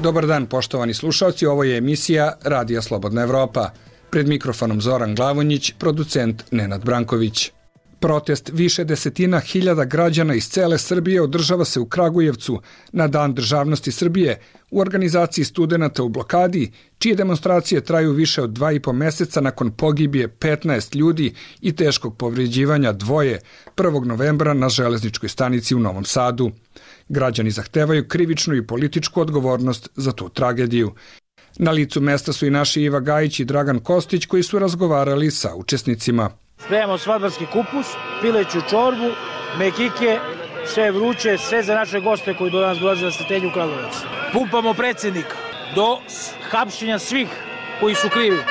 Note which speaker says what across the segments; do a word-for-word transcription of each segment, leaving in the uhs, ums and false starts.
Speaker 1: Dobar dan, poštovani slušalci, ovo je emisija Radija Slobodna Evropa. Pred mikrofonom Zoran Glavonjić, producent Nenad Branković. Protest više desetina hiljada građana iz cele Srbije održava se u Kragujevcu na Dan državnosti Srbije u organizaciji studenata u blokadi, čije demonstracije traju više od dva i po meseca nakon pogibije petnaest ljudi i teškog povređivanja dvoje prvog novembra na železničkoj stanici u Novom Sadu. Građani zahtevaju krivičnu i političku odgovornost za tu tragediju. Na licu mesta su i naši Iva Gajić i Dragan Kostić koji su razgovarali sa učesnicima.
Speaker 2: Spremamo svadbarski kupus, pileću čorbu, mekike, sve vruće, sve za naše goste koji do nas dolaze na Sretenju u Kragujevac. Pumpamo predsjednika do hapšenja svih koji su krivi.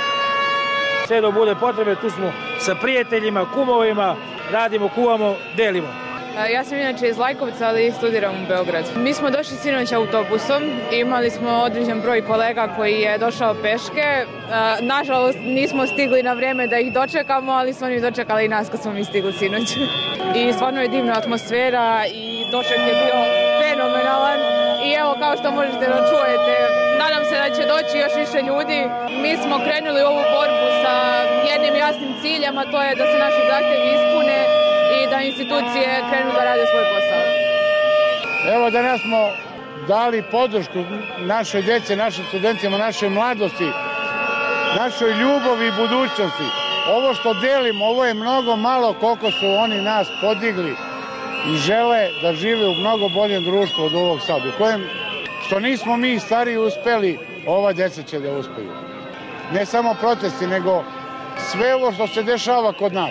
Speaker 2: Sve do bude potrebe, tu smo sa prijateljima, kumovima, radimo, kuvamo, delimo.
Speaker 3: Ja sam inače iz Lajkovca, ali studiram u Beogradu. Mi smo došli sinoć autobusom, imali smo određen broj kolega koji je došao peške. Nažalost, nismo stigli na vrijeme da ih dočekamo, ali su oni dočekali i nas kad smo mi stigli sinoć. I stvarno je divna atmosfera i doček je bio fenomenalan. I evo, kao što možete da čujete, nadam se da će doći još više ljudi. Mi smo krenuli u ovu borbu sa jednim jasnim ciljem, a to je da se naši zahtjevi ispune i da institucije krenu da rade svoj posao.
Speaker 4: Evo danas smo dali podršku našoj djece, našim studentima, našoj mladosti, našoj ljubavi i budućnosti. Ovo što delimo, ovo je mnogo malo koliko su oni nas podigli i žele da žive u mnogo boljem društvu od ovog sad. U kojem, što nismo mi stariji uspeli, ova djeca će da uspeju. Ne samo protesti, nego sve ovo što se dešava kod nas.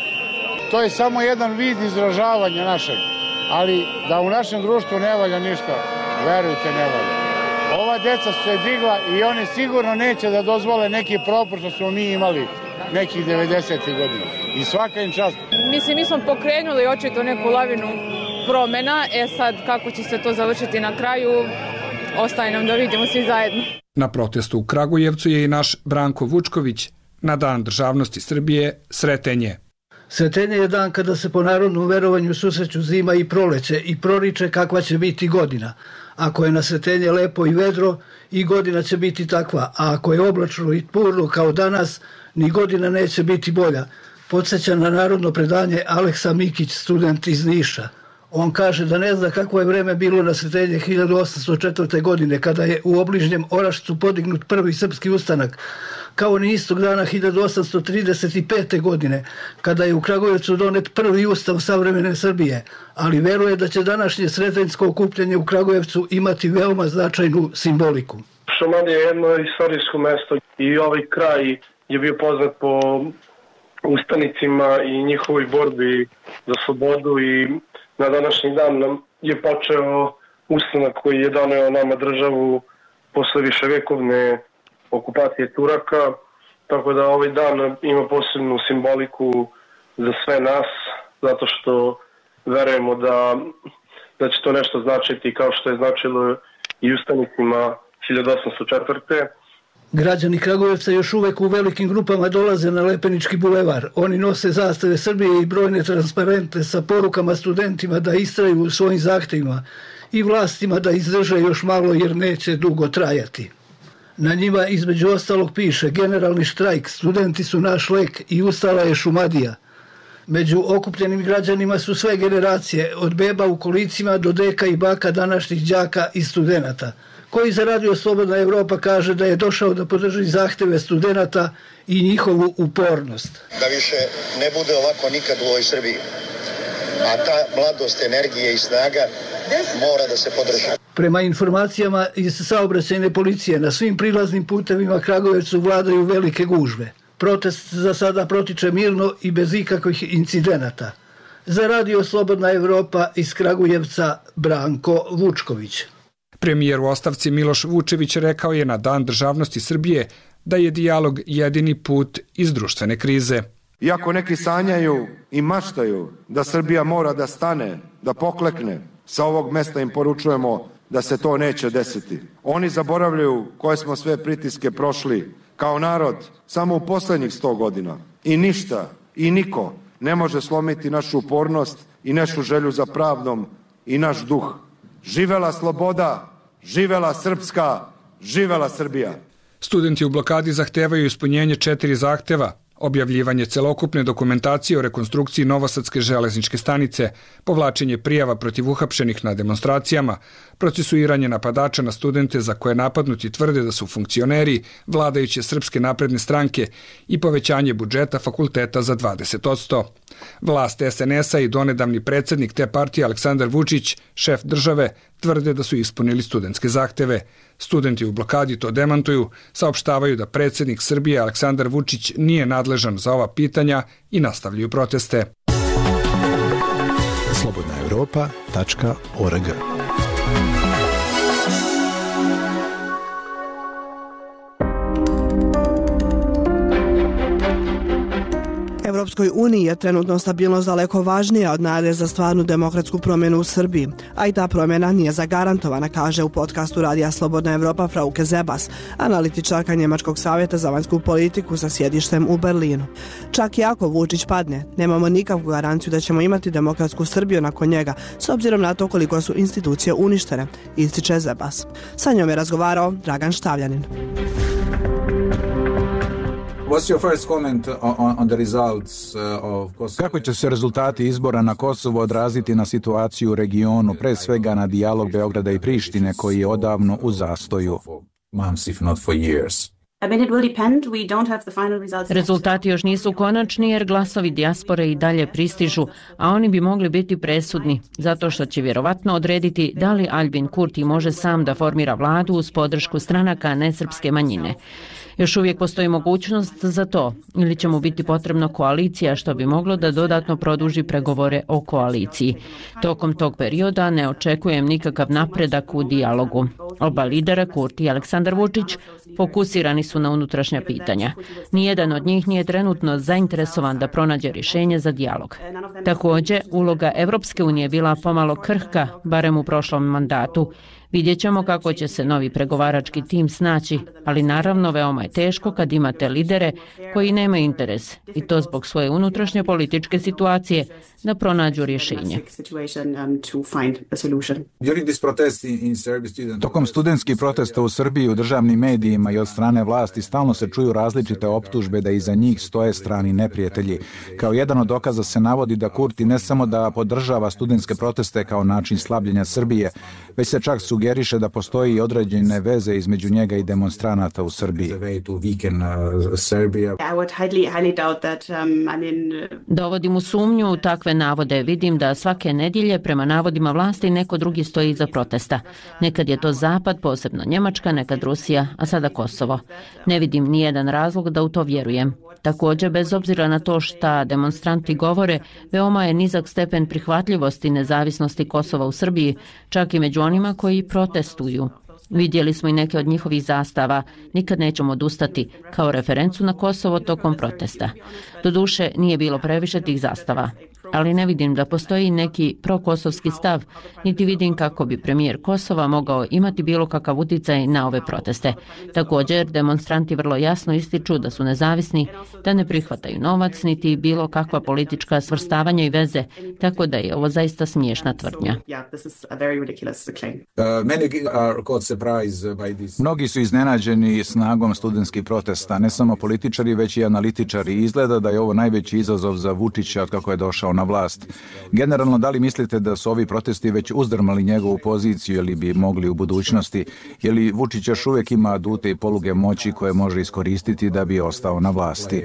Speaker 4: To je samo jedan vid izražavanja našeg, ali da u našem društvu ne valja ništa, verujte, ne valja. Ova djeca su se digla i oni sigurno neće da dozvole neki propust što smo mi imali nekih devedesetih godina. I svaka im čast.
Speaker 3: Mislim, mi smo pokrenuli očito neku lavinu promjena, e sad kako će se to završiti na kraju, ostaje nam da vidimo svi zajedno.
Speaker 1: Na protestu u Kragujevcu je i naš Branko Vučković na Dan državnosti Srbije Sretenje.
Speaker 5: Sretenje je dan kada se po narodnom verovanju susreću zima i proleće i proriče kakva će biti godina. Ako je na Sretenje lepo i vedro, i godina će biti takva, a ako je oblačno i tmurno kao danas, ni godina neće biti bolja. Podsjeća na narodno predanje Aleksa Mikić, student iz Niša. On kaže da ne zna kako je vreme bilo na Sretenje hiljadu osamsto četvrte. godine, kada je u obližnjem Orašcu podignut prvi srpski ustanak, kao ni istog dana hiljadu osamsto trideset pete. godine, kada je u Kragujevcu donet prvi ustav savremene Srbije, ali veruje da će današnje sretenjsko okupljanje u Kragujevcu imati veoma značajnu simboliku.
Speaker 6: Šumadija je jedno istorijsko mesto i ovaj kraj je bio poznat po ustanicima i njihovoj borbi za slobodu i na današnji dan nam je počeo ustanak koji je doneo nama državu posle viševekovne okupacije Turaka, tako da ovaj dan ima posebnu simboliku za sve nas, zato što verujemo da, da će to nešto značiti kao što je značilo i ustanicima hiljadu osamsto četvrte.
Speaker 5: Građani Kragujevca još uvek u velikim grupama dolaze na Lepenički bulevar. Oni nose zastave Srbije i brojne transparente sa porukama studentima da istraju u svojim zahtevima i vlastima da izdrže još malo jer neće dugo trajati. Na njima između ostalog piše: generalni štrajk, studenti su naš lek i ustala je Šumadija. Među okupljenim građanima su sve generacije, od beba u kolicima do deka i baka današnjih đaka i studenata, koji za Radio Slobodna Evropa kaže da je došao da podrži zahteve studenata i njihovu upornost.
Speaker 7: Da više ne bude ovako nikad u ovoj Srbiji, a ta mladost, energija i snaga mora da se podrži.
Speaker 5: Prema informacijama iz saobraćajne policije, na svim prilaznim putevima Kragujevcu vladaju velike gužve. Protest za sada protiče mirno i bez ikakvih incidenata. Za Radio Slobodna Evropa iz Kragujevca Branko Vučković.
Speaker 1: Premijer u ostavci Miloš Vučević rekao je na Dan državnosti Srbije da je dijalog jedini put iz društvene krize.
Speaker 8: Iako neki sanjaju i maštaju da Srbija mora da stane, da poklekne, sa ovog mesta im poručujemo da se to neće desiti. Oni zaboravljaju koje smo sve pritiske prošli kao narod samo u poslednjih sto godina. I ništa i niko ne može slomiti našu upornost i našu želju za pravdom i naš duh. Živela sloboda živela Srpska, živela Srbija.
Speaker 1: Studenti u blokadi zahtevaju ispunjenje četiri zahteva: objavljivanje celokupne dokumentacije o rekonstrukciji Novosadske železničke stanice, povlačenje prijava protiv uhapšenih na demonstracijama, procesuiranje napadača na studente za koje napadnuti tvrde da su funkcioneri vladajuće Srpske napredne stranke i povećanje budžeta fakulteta za dvadeset posto. Vlast es en es a i donedavni predsjednik te partije Aleksandar Vučić, šef države, tvrde da su ispunili studentske zahteve. Studenti u blokadi to demantuju, saopštavaju da predsjednik Srbije Aleksandar Vučić nije nadležan za ova pitanja i nastavljaju proteste.
Speaker 9: slobodna europa tačka org
Speaker 10: Evropskoj uniji je trenutno stabilnost daleko važnija od nade za stvarnu demokratsku promjenu u Srbiji, a i ta promjena nije zagarantovana, kaže u podcastu Radija Slobodna Evropa Frauke Zebas, analitičarka Njemačkog savjeta za vanjsku politiku sa sjedištem u Berlinu. Čak i ako Vučić padne, nemamo nikakvu garanciju da ćemo imati demokratsku Srbiju nakon njega, s obzirom na to koliko su institucije uništene, ističe Zebas. Sa njom je razgovarao Dragan Štavljanin.
Speaker 11: Kako će se rezultati izbora na Kosovo odraziti na situaciju u regionu, pre svega na dijalog Beograda i Prištine koji je odavno u zastoju?
Speaker 12: Rezultati još nisu konačni jer glasovi dijaspore i dalje pristižu, a oni bi mogli biti presudni, zato što će vjerovatno odrediti da li Albin Kurti može sam da formira vladu uz podršku stranaka nesrpske manjine. Još uvijek postoji mogućnost za to, ili će mu biti potrebna koalicija što bi moglo da dodatno produži pregovore o koaliciji. Tokom tog perioda ne očekujem nikakav napredak u dijalogu. Oba lidera, Kurti i Aleksandar Vučić, fokusirani su na unutrašnja pitanja. Nijedan od njih nije trenutno zainteresovan da pronađe rješenje za dijalog. Također, uloga Evropske unije bila pomalo krhka, barem u prošlom mandatu. Vidjet ćemo kako će se novi pregovarački tim snaći, ali naravno veoma je teško kad imate lidere koji nemaju interes, i to zbog svoje unutrašnje političke situacije, da pronađu rješenje.
Speaker 11: Tokom studentskih protesta u Srbiji u državnim medijima i od strane vlasti stalno se čuju različite optužbe da iza njih stoje strani neprijatelji. Kao jedan od dokaza se navodi da Kurti ne samo da podržava studentske proteste kao način slabljenja Srbije, već se čak sugeriše da postoji i određene veze između njega i demonstranata u Srbiji.
Speaker 12: Dovodim u sumnju u takve navode. Vidim da svake nedjelje prema navodima vlasti neko drugi stoji iza protesta. Nekad je to Zapad, posebno Njemačka, nekad Rusija, a sada Kosovo. Ne vidim nijedan razlog da u to vjerujem. Također, bez obzira na to šta demonstranti govore, veoma je nizak stepen prihvatljivosti nezavisnosti Kosova u Srbiji, čak i među onima koji protestuju. Vidjeli smo i neke od njihovih zastava, nikad nećemo odustati, kao referencu na Kosovo tokom protesta. Doduše, nije bilo previše tih zastava, ali ne vidim da postoji neki prokosovski stav, niti vidim kako bi premijer Kosova mogao imati bilo kakav utjecaj na ove proteste. Također, demonstranti vrlo jasno ističu da su nezavisni, da ne prihvataju novac, niti bilo kakva politička svrstavanja i veze, tako da je ovo zaista smiješna tvrdnja.
Speaker 11: Mnogi su iznenađeni snagom studentskih protesta, ne samo političari, već i analitičari. Izgleda da je ovo najveći izazov za Vučića od kako je došao na vlast. Generalno, da li mislite da su ovi protesti već uzdrmali njegovu poziciju ili bi mogli u budućnosti? Je li Vučić još uvijek ima adute i poluge moći koje može iskoristiti da bi ostao na vlasti?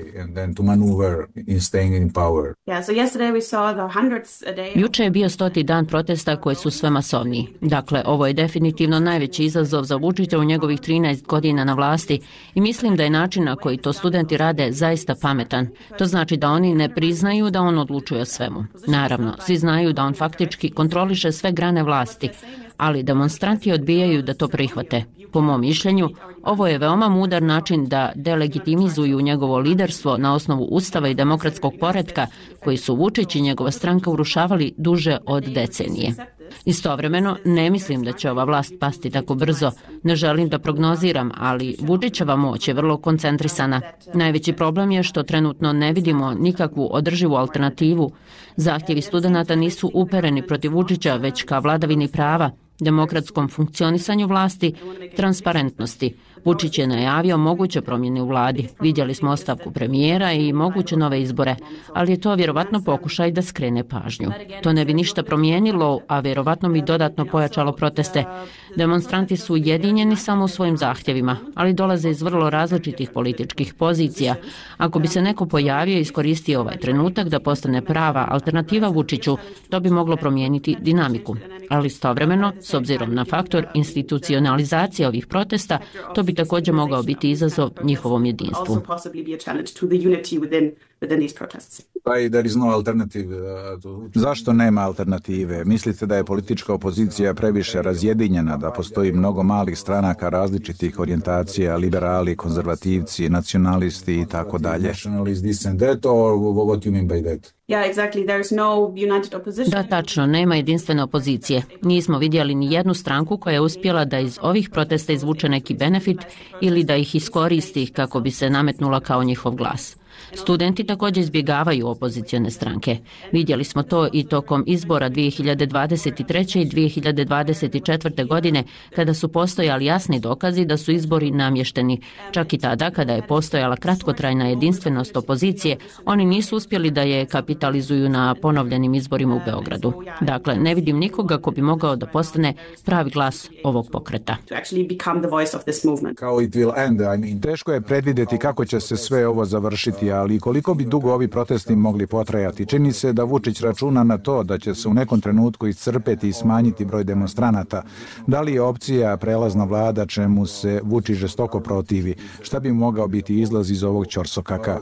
Speaker 12: Juče je bio stoti dan protesta koji su sve masovniji. Dakle, ovo je definitivno najveći izazov za Vučića u njegovih trinaest godina na vlasti i mislim da je način na koji to studenti rade zaista pametan. To znači da oni ne priznaju da on odlučuje o svemu. Naravno, svi znaju da on faktički kontroliše sve grane vlasti, ali demonstranti odbijaju da to prihvate. Po mom mišljenju, ovo je veoma mudar način da delegitimizuju njegovo liderstvo na osnovu ustava i demokratskog poretka koji su Vučić i njegova stranka urušavali duže od decenije. Istovremeno, ne mislim da će ova vlast pasti tako brzo. Ne želim da prognoziram, ali Vučićeva moć je vrlo koncentrisana. Najveći problem je što trenutno ne vidimo nikakvu održivu alternativu. Zahtjevi studenata nisu upereni protiv Vučića, već ka vladavini prava. demokratskom funkcionisanju vlasti, transparentnosti. Vučić je najavio moguće promjene u vladi. Vidjeli smo ostavku premijera i moguće nove izbore, ali je to vjerovatno pokušaj da skrene pažnju. To ne bi ništa promijenilo, a vjerovatno bi dodatno pojačalo proteste. Demonstranti su ujedinjeni samo u svojim zahtjevima, ali dolaze iz vrlo različitih političkih pozicija. Ako bi se neko pojavio i iskoristio ovaj trenutak da postane prava alternativa Vučiću, to bi moglo promijeniti dinamiku. Ali istovremeno, s obzirom na faktor institucionalizacije ovih protesta, to bi također mogao biti izazov njihovom jedinstvu.
Speaker 11: Zašto nema alternative? Mislite da je politička opozicija previše razjedinjena, da postoji mnogo malih stranaka različitih orijentacija, liberali, konzervativci, nacionalisti i tako dalje?
Speaker 12: Da, tačno, nema jedinstvene opozicije. Nismo vidjeli ni jednu stranku koja je uspjela da iz ovih protesta izvuče neki benefit ili da ih iskoristi kako bi se nametnula kao njihov glas. Studenti također izbjegavaju opozicione stranke. Vidjeli smo to i tokom izbora dvije hiljade dvadeset treće i dvije hiljade dvadeset četvrte. godine, kada su postojali jasni dokazi da su izbori namješteni. Čak i tada, kada je postojala kratkotrajna jedinstvenost opozicije, oni nisu uspjeli da je kapitalizuju na ponovljenim izborima u Beogradu. Dakle, ne vidim nikoga ko bi mogao da postane pravi glas ovog pokreta.
Speaker 11: Teško je predvidjeti kako će se sve ovo završiti, ali koliko bi dugo ovi protesti mogli potrajati? Čini se da Vučić računa na to da će se u nekom trenutku iscrpeti i smanjiti broj demonstranata. Da li je opcija prelazna vlada čemu se Vučić žestoko protivi? Šta bi mogao biti izlaz iz ovog ćorsokaka?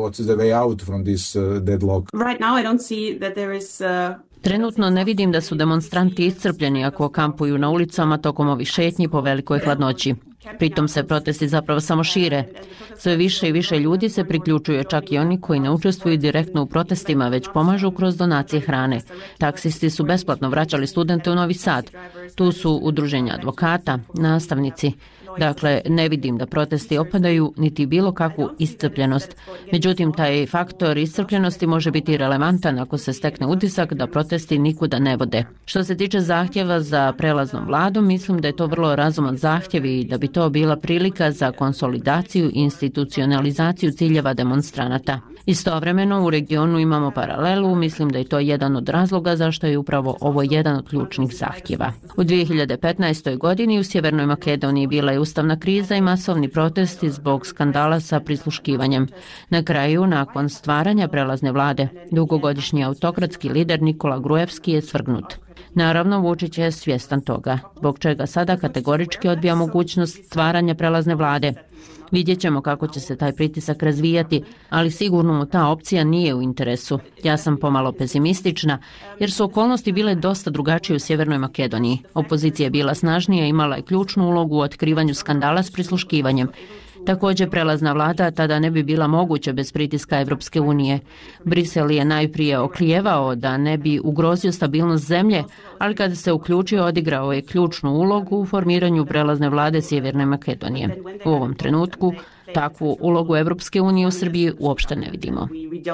Speaker 12: Trenutno ne vidim da su demonstranti iscrpljeni ako kampuju na ulicama tokom ovih šetnji po velikoj hladnoći. Pritom se protesti zapravo samo šire. Sve više i više ljudi se priključuju, čak i oni koji ne učestvuju direktno u protestima, već pomažu kroz donacije hrane. Taksisti su besplatno vraćali studente u Novi Sad. Tu su udruženja advokata, nastavnici. Dakle, ne vidim da protesti opadaju niti bilo kakvu iscrpljenost. Međutim, taj faktor iscrpljenosti može biti relevantan ako se stekne utisak da protesti nikuda ne vode. Što se tiče zahtjeva za prelaznom vladom, mislim da je to vrlo razuman zahtjev i da bi to bila prilika za konsolidaciju i institucionalizaciju ciljeva demonstranata. Istovremeno u regionu imamo paralelu, mislim da je to jedan od razloga zašto je upravo ovo jedan od ključnih zahtjeva. U dvije hiljade petnaestoj. godini u Sjevernoj Makedoniji bila je ustavna kriza i masovni protesti zbog skandala sa prisluškivanjem. Na kraju, nakon stvaranja prelazne vlade, dugogodišnji autokratski lider Nikola Grujevski je svrgnut. Naravno, Vučić je svjestan toga, zbog čega sada kategorički odbija mogućnost stvaranja prelazne vlade. Vidjet ćemo kako će se taj pritisak razvijati, ali sigurno mu ta opcija nije u interesu. Ja sam pomalo pesimistična, jer su okolnosti bile dosta drugačije u Sjevernoj Makedoniji. Opozicija je bila snažnija i imala je ključnu ulogu u otkrivanju skandala s prisluškivanjem. Također prelazna vlada tada ne bi bila moguća bez pritiska Evropske unije. Brisel je najprije oklijevao da ne bi ugrozio stabilnost zemlje, ali kada se uključio odigrao je ključnu ulogu u formiranju prelazne vlade Sjeverne Makedonije. U ovom trenutku takvu ulogu Evropske unije u Srbiji uopšte ne vidimo.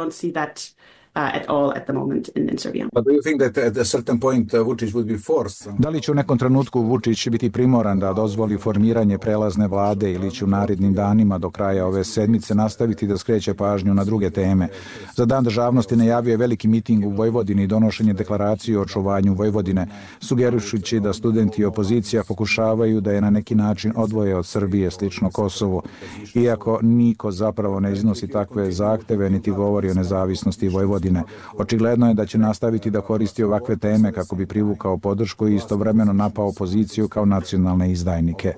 Speaker 11: Da li će u nekom trenutku Vučić biti primoran da dozvoli formiranje prelazne vlade ili će u narednim danima do kraja ove sedmice nastaviti da skreće pažnju na druge teme? Za Dan državnosti najavio je veliki miting u Vojvodini i donošenje deklaracije o očuvanju Vojvodine, sugerišući da studenti i opozicija pokušavaju da je na neki način odvoje od Srbije, slično Kosovo. Iako niko zapravo ne iznosi takve zahteve niti govori o nezavisnosti Vojvodine. Očigledno je da će nastaviti da koristi ovakve teme kako bi privukao podršku i istovremeno napao opoziciju kao nacionalne izdajnike.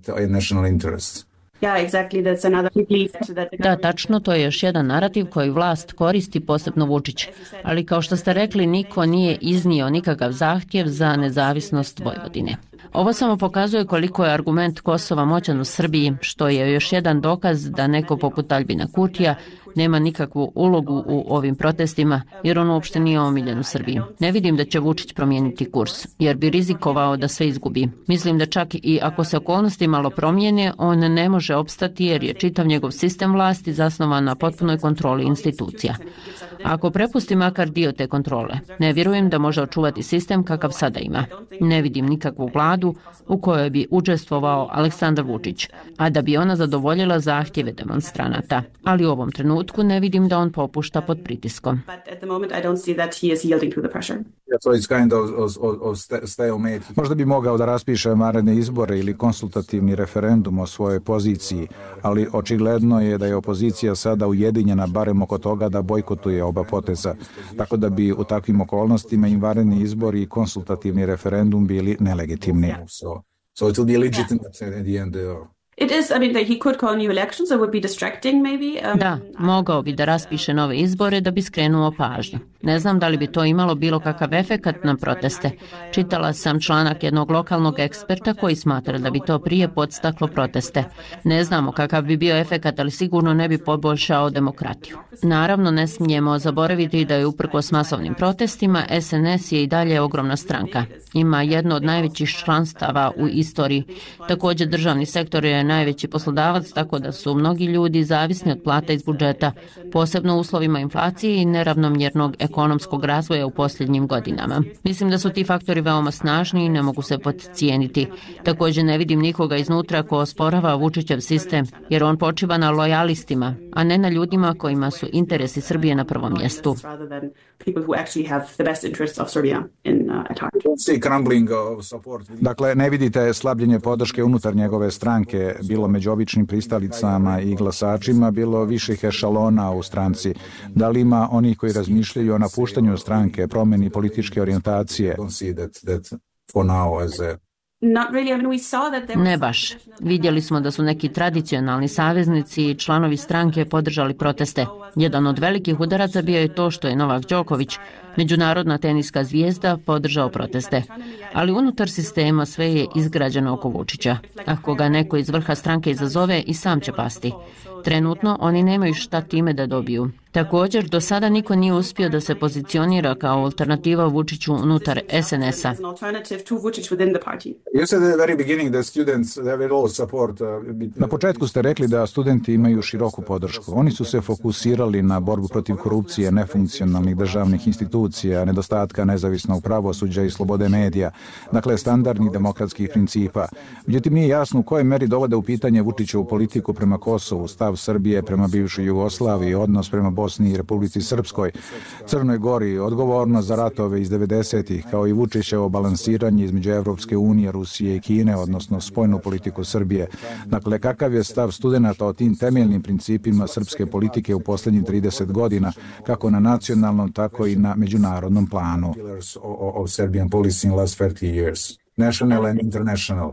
Speaker 12: Da, tačno, to je još jedan narativ koji vlast koristi, posebno Vučić. Ali kao što ste rekli, niko nije iznio nikakav zahtjev za nezavisnost Vojvodine. Ovo samo pokazuje koliko je argument Kosova moćan u Srbiji, što je još jedan dokaz da neko poput Aljbina Kurtija nema nikakvu ulogu u ovim protestima jer on uopšte nije omiljen u Srbiji. Ne vidim da će Vučić promijeniti kurs jer bi rizikovao da sve izgubi. Mislim da čak i ako se okolnosti malo promijene, on ne može opstati jer je čitav njegov sistem vlasti zasnovan na potpunoj kontroli institucija. Ako prepusti makar dio te kontrole, ne vjerujem da može očuvati sistem kakav sada ima. Ne vidim nikakvu vladu u kojoj bi učestvovao Aleksandar Vučić, a da bi ona zadovoljila zahtjeve demonstranata. Ali u ovom trenutku ne vidim da on popušta pod pritiskom.
Speaker 11: Možda bi mogao da raspiše vanredne izbore ili konsultativni referendum o svojoj poziciji, ali očigledno je da je opozicija sada ujedinjena barem oko toga da bojkotuje oba poteza, tako da bi u takvim okolnostima i vanredni izbori i konsultativni referendum bili nelegitimni. So, so it will be legitimate at the end. Uh...
Speaker 13: It is, I mean, he could call new elections, so it would be distracting maybe. Um,
Speaker 12: da, mogao bi da raspiše nove izbore da bi skrenuo pažnju. Ne znam da li bi to imalo bilo kakav efekat na proteste. Čitala sam članak jednog lokalnog eksperta koji smatra da bi to prije podstaklo proteste. Ne znamo kakav bi bio efekat, ali sigurno ne bi poboljšao demokratiju. Naravno, ne smijemo zaboraviti da je uprkos masovnim protestima S N S je i dalje ogromna stranka. Ima jedno od najvećih članstava u istoriji. Također državni sektor je najveći poslodavac, tako da su mnogi ljudi zavisni od plata iz budžeta, posebno u uslovima inflacije i neravnomjernog ekonomskog razvoja u posljednjim godinama. Mislim da su ti faktori veoma snažni i ne mogu se podcijeniti. Također ne vidim nikoga iznutra ko osporava Vučićev sistem, jer on počiva na lojalistima, a ne na ljudima kojima su interesi Srbije na prvom mjestu.
Speaker 11: Dakle, ne vidite slabljenje podrške unutar njegove stranke, bilo među običnim pristalicama i glasačima, bilo viših ešalona u stranci. Da li ima onih koji razmišljaju o napuštanju stranke, promjeni političke orijentacije?
Speaker 12: Ne baš. Vidjeli smo da su neki tradicionalni saveznici i članovi stranke podržali proteste. Jedan od velikih udaraca bio je to što je Novak Đoković, međunarodna teniska zvijezda, podržao proteste. Ali unutar sistema sve je izgrađeno oko Vučića. Ako ga neko iz vrha stranke izazove, i sam će pasti. Trenutno oni nemaju šta time da dobiju. Također, do sada niko nije uspio da se pozicionira kao alternativa Vučiću unutar S N S-a.
Speaker 11: Na početku ste rekli da studenti imaju široku podršku. Oni su se fokusirali na borbu protiv korupcije, nefunkcionalnih državnih institucija, nedostatka nezavisnog pravosuđa i slobode medija, dakle standardnih demokratskih principa. Međutim, nije jasno u kojoj meri dovode u pitanje Vučićevu politiku prema Kosovu, stav Srbije prema bivšoj Jugoslaviji, odnos prema Bosni i Republici Srpskoj, Crnoj Gori, odgovornost za ratove iz devedesetih, kao i Vučićevo balansiranje između Evropske unije, Rusije i Kine, odnosno spoljnu politiku Srbije. Dakle, kakav je stav studenata o tim temeljnim principima srpske politike u posljednjih trideset godina, kako na nacionalnom, tako i na međunarodnom planu? National and international.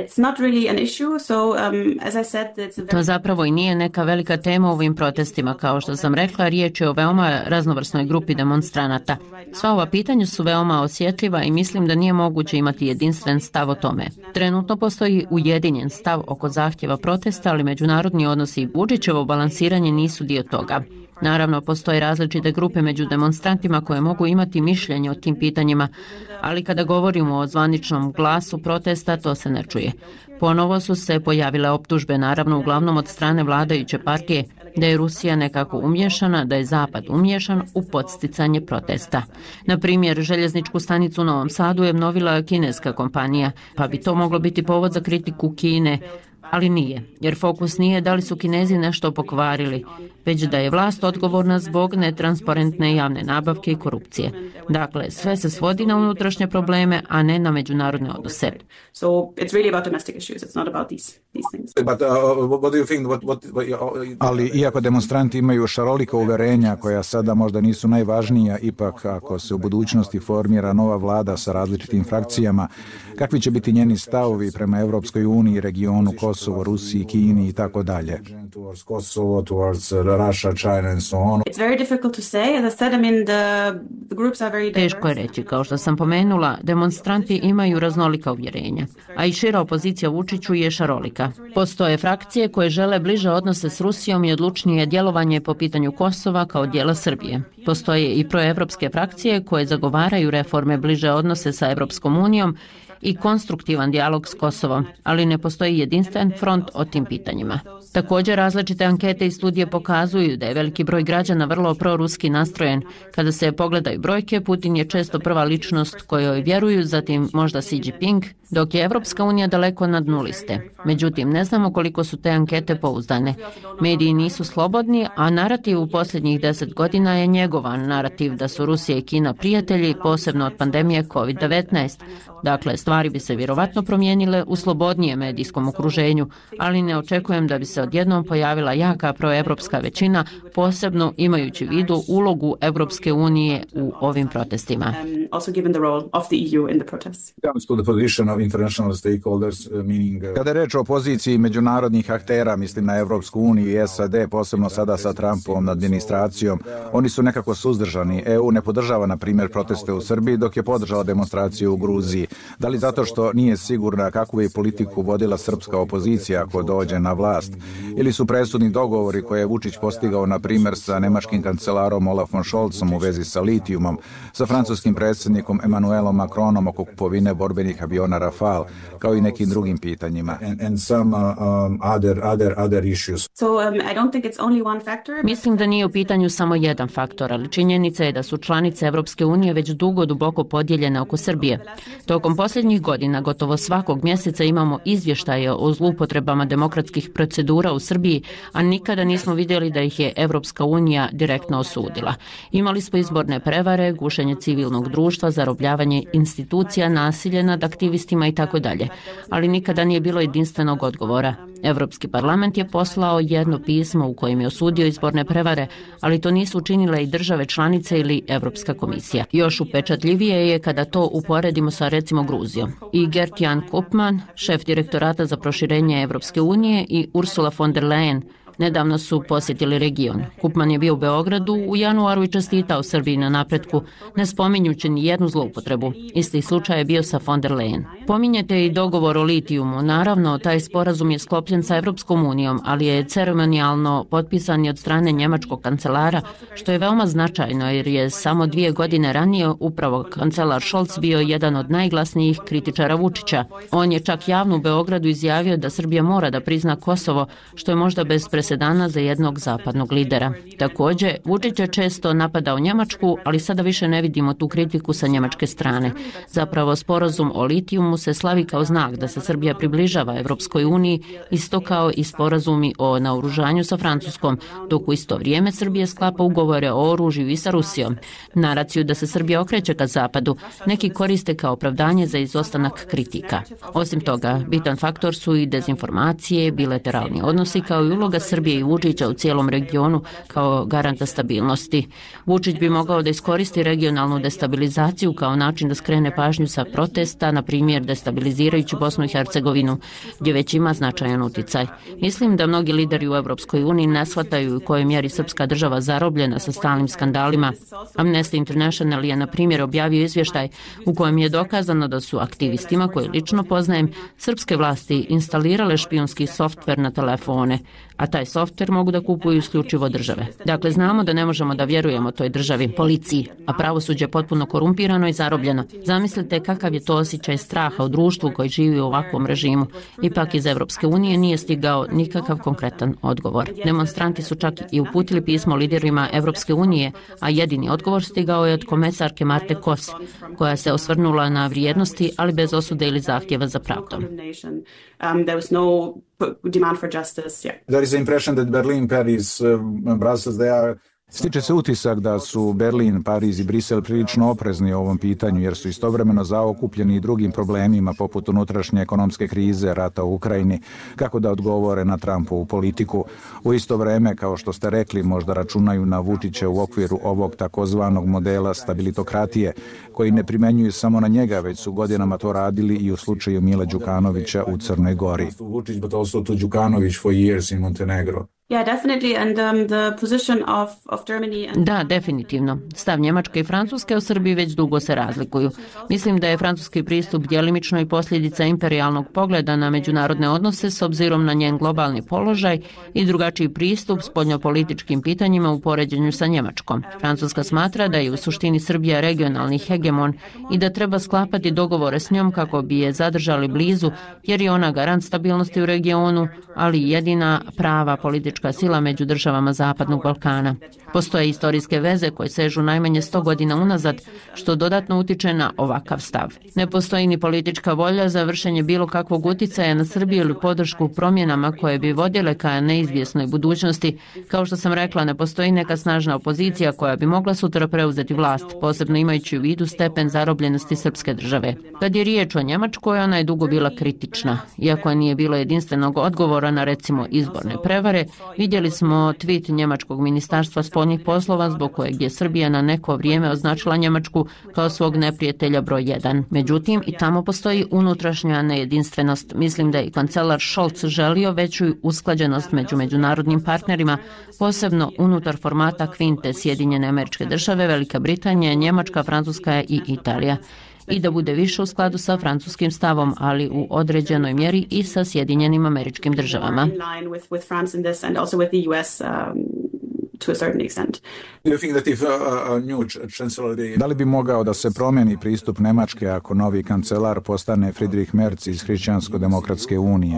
Speaker 12: To zapravo i nije neka velika tema u ovim protestima. Kao što sam rekla, riječ je o veoma raznovrsnoj grupi demonstranata. Sva ova pitanja su veoma osjetljiva i mislim da nije moguće imati jedinstven stav o tome. Trenutno postoji ujedinjen stav oko zahtjeva protesta, ali međunarodni odnosi i Vučićevo balansiranje nisu dio toga. Naravno, postoje različite grupe među demonstrantima koje mogu imati mišljenje o tim pitanjima, ali kada govorimo o zvaničnom glasu protesta, to se ne čuje. Ponovo su se pojavile optužbe, naravno uglavnom od strane vladajuće partije, da je Rusija nekako umješana, da je Zapad umješan u podsticanje protesta. Na primjer, željezničku stanicu u Novom Sadu je obnovila kineska kompanija, pa bi to moglo biti povod za kritiku Kine, ali nije, jer fokus nije da li su Kinezi nešto pokvarili, već da je vlast odgovorna zbog netransparentne javne nabavke i korupcije. Dakle, sve se svodi na unutrašnje probleme, a ne na međunarodne odnose.
Speaker 11: Ali iako demonstranti imaju šarolika uverenja koja sada možda nisu najvažnija, ipak ako se u budućnosti formira nova vlada sa različitim frakcijama, kakvi će biti njeni stavovi prema Evropskoj uniji, regionu, Kosovu Kosovo, Rusiji, Kini i tako dalje.
Speaker 12: Teško je reći, kao što sam pomenula, demonstranti imaju raznolika uvjerenja, a i šira opozicija Vučiću je šarolika. Postoje frakcije koje žele bliže odnose s Rusijom i odlučnije djelovanje po pitanju Kosova kao dijela Srbije. Postoje i proevropske frakcije koje zagovaraju reforme, bliže odnose sa Evropskom unijom i konstruktivan dijalog s Kosovom, ali ne postoji jedinstven front o tim pitanjima. Također, različite ankete i studije pokazuju da je veliki broj građana vrlo proruski nastrojen. Kada se pogledaju brojke, Putin je često prva ličnost kojoj vjeruju, zatim možda Xi Jinping, dok je Evropska unija daleko na dnu liste. Međutim, ne znamo koliko su te ankete pouzdane. Mediji nisu slobodni, a narativ u posljednjih deset godina je njegovan narativ da su Rusija i Kina prijatelji, posebno od pandemije kovid devetnaest. Dakle, stvari bi se vjerovatno promijenile u slobodnijem medijskom okruženju, ali ne očekujem da bi se odjednom pojavila jaka proevropska većina, posebno imajući u vidu ulogu Evropske unije u ovim protestima.
Speaker 11: Kada je reč o poziciji međunarodnih aktera, mislim na Evropsku uniju i S A D, posebno sada sa Trumpovom administracijom, oni su nekako suzdržani. E U ne podržava, na primjer, proteste u Srbiji, dok je podržala demonstraciju u Gruziji. Da li zato što nije sigurna kakvu je politiku vodila srpska opozicija ako dođe na vlast? Ili su presudni dogovori koje je Vučić postigao, na primjer, sa nemačkim kancelarom Olafom Scholzom u vezi sa litijumom, sa francuskim predsjednikom Emmanuelom Macronom oko kupovine borbenih aviona Rafale, kao i nekim drugim pitanjima.
Speaker 12: Mislim da nije u pitanju samo jedan faktor, ali činjenica je da su članice Evropske unije već dugo duboko podijeljene oko Srbije. Tokom posljednjih godina gotovo svakog mjeseca imamo izvještaje o zloupotrebama demokratskih procedura u Srbiji, a nikada nismo vidjeli da ih je Evropska unija direktno osudila. Imali smo izborne prevare, gušenje civilnog društva, zarobljavanje institucija, nasilje nad aktivistima i tako dalje, ali nikada nije bilo jedinstvenog odgovora. Evropski parlament je poslao jedno pismo u kojem je osudio izborne prevare, ali to nisu učinile i države članice ili Evropska komisija. Još upečatljivije je kada to uporedimo sa recimo Gruzijom. I Gert-Jan Koopman, šef direktorata za proširenje Evropske unije, i Ursula von der Leyen nedavno su posjetili region. Koopman je bio u Beogradu u januaru i čestitao Srbiji na napretku, ne spominjući ni jednu zloupotrebu. Isti slučaj je bio sa von der Leyen. Pominjete i dogovor o litijumu. Naravno, taj sporazum je sklopljen sa Evropskom unijom, ali je ceremonijalno potpisan i od strane njemačkog kancelara, što je veoma značajno jer je samo dvije godine ranije upravo kancelar Scholz bio jedan od najglasnijih kritičara Vučića. On je čak javno u Beogradu izjavio da Srbija mora da prizna Kosovo, što je možda bez presedana za jednog zapadnog lidera. Također, Vučić je često napadao Njemačku, ali sada više ne vidimo tu kritiku sa njemačke strane. Zapravo, sporazum o litijumu se slavi kao znak da se Srbija približava Evropskoj uniji, isto kao i sporazumi o naoružanju sa Francuskom, dok u isto vrijeme Srbija sklapa ugovore o oružju i sa Rusijom. Naraciju da se Srbija okreće ka zapadu neki koriste kao opravdanje za izostanak kritika. Osim toga, bitan faktor su i dezinformacije, bilateralni odnosi kao i uloga Srbije i Vučića u cijelom regionu kao garanta stabilnosti. Vučić bi mogao da iskoristi regionalnu destabilizaciju kao način da skrene pažnju sa protesta, na primjer destabilizirajući Bosnu i Hercegovinu, gdje već ima značajan uticaj. Mislim da mnogi lideri u Evropskoj uniji ne shvataju u kojoj mjeri srpska država zarobljena sa stalnim skandalima. Amnesty International je, na primjer, objavio izvještaj u kojem je dokazano da su aktivistima, koje lično poznajem, srpske vlasti instalirale špijunski softver na telefone, a taj softver mogu da kupuju isključivo države. Dakle, znamo da ne možemo da vjerujemo toj državi, policiji, a pravosuđe je potpuno korumpirano i zarobljeno. Zamislite kakav je to osjećaj straha u društvu koji živi u ovakvom režimu. Ipak iz Evropske unije nije stigao nikakav konkretan odgovor. Demonstranti su čak i uputili pismo liderima Evropske unije, a jedini odgovor stigao je od komesarke Marte Kos, koja se osvrnula na vrijednosti, ali bez osude ili zahtjeva za pravdom.
Speaker 13: Um, there was no demand for justice. Yeah.
Speaker 11: There is the impression that Berlin, Paris, uh, Brussels, they are Stiče se utisak da su Berlin, Pariz i Brisel prilično oprezni o ovom pitanju jer su istovremeno zaokupljeni i drugim problemima poput unutrašnje ekonomske krize, rata u Ukrajini, kako da odgovore na Trumpovu politiku. U isto vreme, kao što ste rekli, možda računaju na Vučića u okviru ovog takozvanog modela stabilitokratije, koji ne primenjuju samo na njega, već su godinama to radili i u slučaju Mila Đukanovića u Crnoj Gori.
Speaker 13: Yeah, definitely. And um, the position of, of Germany and...
Speaker 12: Da, definitivno. Stav Njemačke i Francuske o Srbiji već dugo se razlikuju. Mislim da je francuski pristup djelimično i posljedica imperijalnog pogleda na međunarodne odnose s obzirom na njen globalni položaj i drugačiji pristup spoljnopolitičkim pitanjima u poređenju sa Njemačkom. Francuska smatra da je u suštini Srbija regionalni hegemon i da treba sklapati dogovore s njom kako bi je zadržali blizu, jer je ona garant stabilnosti u regionu, ali i jedina prava politička sila među državama Zapadnog Balkana. Postoje istorijske veze koje sežu najmanje sto godina unazad, što dodatno utiče na ovakav stav. Ne postoji ni politička volja za vršenje bilo kakvog uticaja na Srbiju ili podršku promjenama koje bi vodile ka neizvjesnoj budućnosti. Kao što sam rekla, ne postoji neka snažna opozicija koja bi mogla sutra preuzeti vlast, posebno imajući u vidu stepen zarobljenosti srpske države. Kad je riječ o Njemačkoj, ona je dugo bila kritična. Iako nije bilo jedinstvenog odgovora na recimo izborne prevare, vidjeli smo tweet njemačkog ministarstva spoljnih poslova zbog kojeg je Srbija na neko vrijeme označila Njemačku kao svog neprijatelja broj jedan. Međutim, i tamo postoji unutrašnja nejedinstvenost. Mislim da je i kancelar Scholz želio veću usklađenost među međunarodnim partnerima, posebno unutar formata kvinte Sjedinjene Američke Države, Velika Britanija, Njemačka, Francuska i Italija. I da bude više u skladu sa francuskim stavom, ali u određenoj mjeri i sa Sjedinjenim Američkim Državama.
Speaker 11: Da li bi mogao da se promijeni pristup Nemačke ako novi kancelar postane Friedrich Merz iz Hrišćansko-demokratske unije?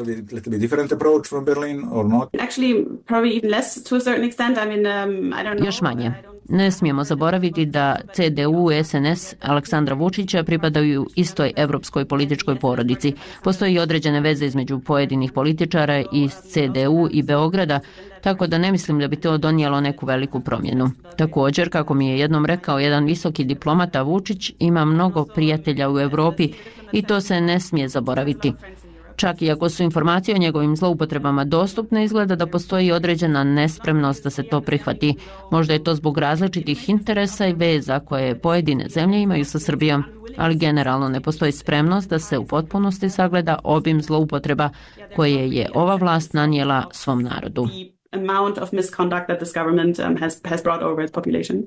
Speaker 12: Još manje. Ne smijemo zaboraviti da C D U i S N S Aleksandra Vučića pripadaju istoj evropskoj političkoj porodici. Postoji i određene veze između pojedinih političara iz C D U i Beograda, tako da ne mislim da bi to donijelo neku veliku promjenu. Također, kako mi je jednom rekao jedan visoki diplomata, Vučić ima mnogo prijatelja u Europi i to se ne smije zaboraviti. Čak i ako su informacije o njegovim zloupotrebama dostupne, izgleda da postoji određena nespremnost da se to prihvati. Možda je to zbog različitih interesa i veza koje pojedine zemlje imaju sa Srbijom, ali generalno ne postoji spremnost da se u potpunosti sagleda obim zloupotreba koje je ova vlast nanijela svom narodu.
Speaker 13: Amount of misconduct that this government um, has, has brought over its population.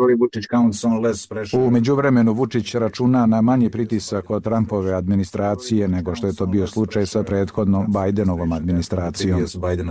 Speaker 11: U međuvremenu Vučić računa na manji pritisak od Trumpove administracije nego što je to bio slučaj sa prethodnom Bidenovom administracijom.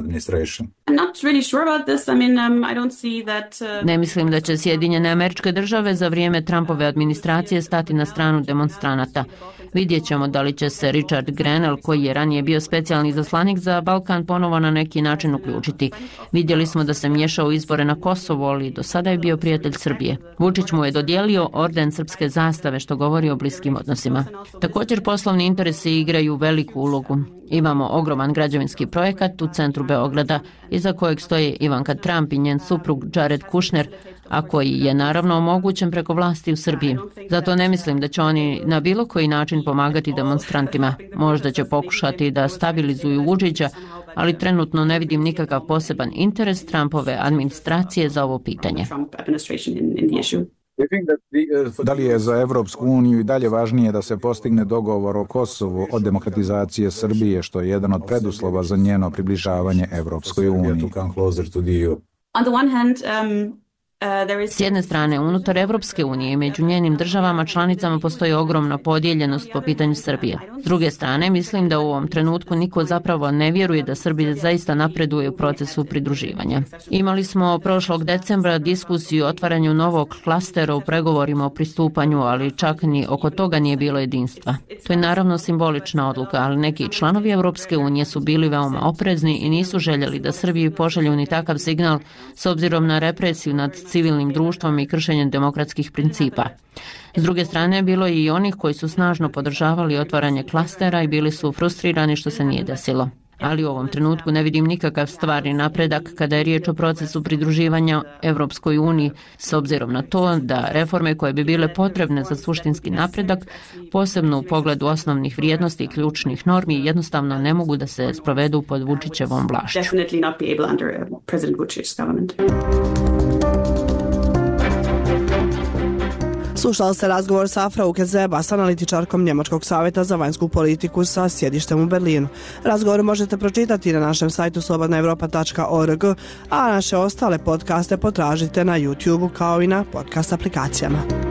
Speaker 12: Ne mislim da će Sjedinjene Američke Države za vrijeme Trumpove administracije stati na stranu demonstranata. Vidjet ćemo da li će se Richard Grenell, koji je ranije bio specijalni zaslanik za Balkan, ponovo na neki način uključiti. Vidjeli smo da se miješao u izbore na Kosovu, ali do sada je bio prijatelj Srbije. Vučić mu je dodijelio orden srpske zastave, što govori o bliskim odnosima. Također poslovni interesi igraju veliku ulogu. Imamo ogroman građevinski projekat u centru Beograda, iza kojeg stoje Ivanka Trump i njen suprug Jared Kushner, a koji je naravno omogućen preko vlasti u Srbiji. Zato ne mislim da će oni na bilo koji način pomagati demonstrantima. Možda će pokušati da stabilizuju Vučića, ali trenutno ne vidim nikakav poseban interes Trumpove administracije za ovo pitanje.
Speaker 11: Da li je za Evropsku uniju i dalje važnije da se postigne dogovor o Kosovu od demokratizacije Srbije, što je jedan od preduslova za njeno približavanje Evropskoj uniji?
Speaker 13: On the one hand, um...
Speaker 12: S jedne strane, unutar Evropske unije i među njenim državama članicama postoji ogromna podijeljenost po pitanju Srbije. S druge strane, mislim da u ovom trenutku niko zapravo ne vjeruje da Srbija zaista napreduje u procesu pridruživanja. Imali smo prošlog decembra diskusiju o otvaranju novog klastera u pregovorima o pristupanju, ali čak ni oko toga nije bilo jedinstva. To je naravno simbolična odluka, ali neki članovi Evropske unije su bili veoma oprezni i nisu željeli da Srbiji pošalju ni takav signal s obzirom na represiju nad civilnim društvom i kršenjem demokratskih principa. S druge strane, bilo je i onih koji su snažno podržavali otvaranje klastera i bili su frustrirani što se nije desilo. ali u ovom trenutku ne vidim nikakav stvarni napredak kada je riječ o procesu pridruživanja Evropskoj uniji, s obzirom na to da reforme koje bi bile potrebne za suštinski napredak, posebno u pogledu osnovnih vrijednosti i ključnih normi, jednostavno ne mogu da se sprovedu pod Vučićevom vlašću.
Speaker 10: Slušali ste razgovor sa Frauke Zebas, analitičarkom Njemačkog savjeta za vanjsku politiku sa sjedištem u Berlinu. Razgovor možete pročitati na našem sajtu slobodna evropa tačka org, a naše ostale podcaste potražite na YouTube kao i na podcast aplikacijama.